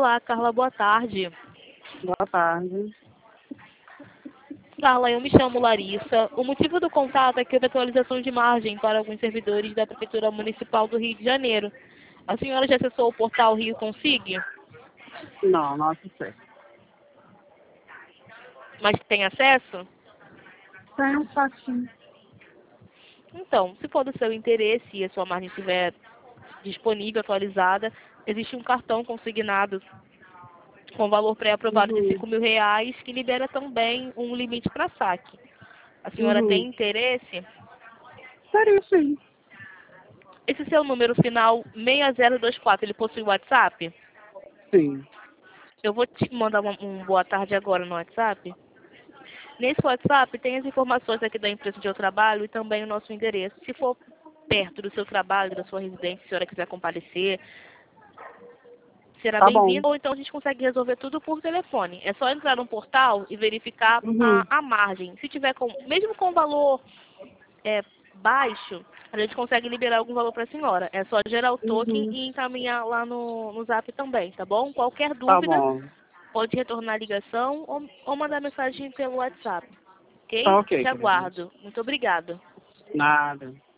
Olá, Carla, boa tarde. Boa tarde. Carla, eu me chamo Larissa. O motivo do contato é que houve atualização de margem para alguns servidores da Prefeitura Municipal do Rio de Janeiro. A senhora já acessou o portal Rio Consig? Não, não acessei. Mas tem acesso? Tem um facinho. Então, se for do seu interesse e a sua margem estiver disponível, atualizada, existe um cartão consignado com valor pré-aprovado de R$ 5.000 que libera também um limite para saque. A senhora tem interesse? Seria sim. Esse seu número final 6024, ele possui WhatsApp? Sim. Eu vou te mandar um boa tarde agora no WhatsApp. Nesse WhatsApp tem as informações aqui da empresa onde eu trabalho e também o nosso endereço. Se for perto do seu trabalho, da sua residência, se a senhora quiser comparecer, será Tá bom. bem-vindo, ou então a gente consegue resolver tudo por telefone. É só entrar no portal e verificar a margem. Se tiver mesmo com valor baixo, a gente consegue liberar algum valor para a senhora. É só gerar o token e encaminhar lá no Zap também, tá bom? Qualquer Tá dúvida, bom. pode retornar a ligação ou mandar mensagem pelo WhatsApp, ok? Tá ok, Te querida. aguardo. Muito obrigada. Nada.